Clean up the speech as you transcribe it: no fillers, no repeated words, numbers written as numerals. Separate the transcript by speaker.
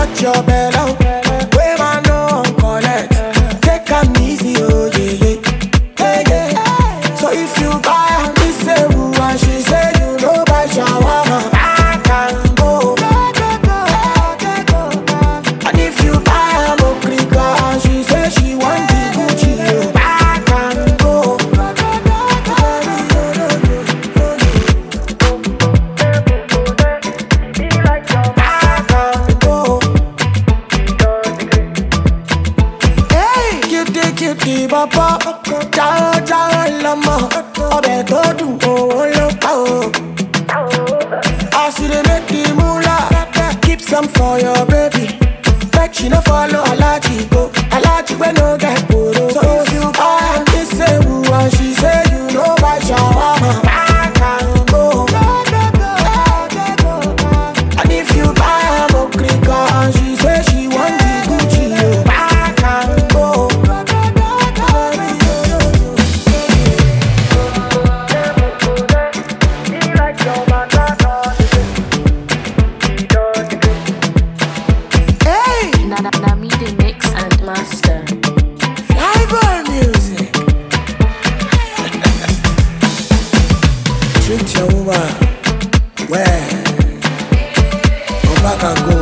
Speaker 1: touch your belly. Where I know I'm collect. Take am easy, oh yeah, yeah, yeah, yeah. So if you buy her, me say who and she say you know buy shawarma. I can go. And if you buy her mokrika and she say she want the Gucci, oh, I can go. Cutie baba, jao jao lama, ọbẹ̀ tó dùn owó ló pa o. As you dey make the moolah, keep some for your baby. Make she no follow Alaji go, Alaji wey no get poro. So if you buy am this say who and she say you no buy shawarma, I can go. And if you buy am okrika and she say she want the Gucci, oh, I can go.
Speaker 2: Nami the mix and master.
Speaker 1: Flavor music. Treat your woman well. Come back and go.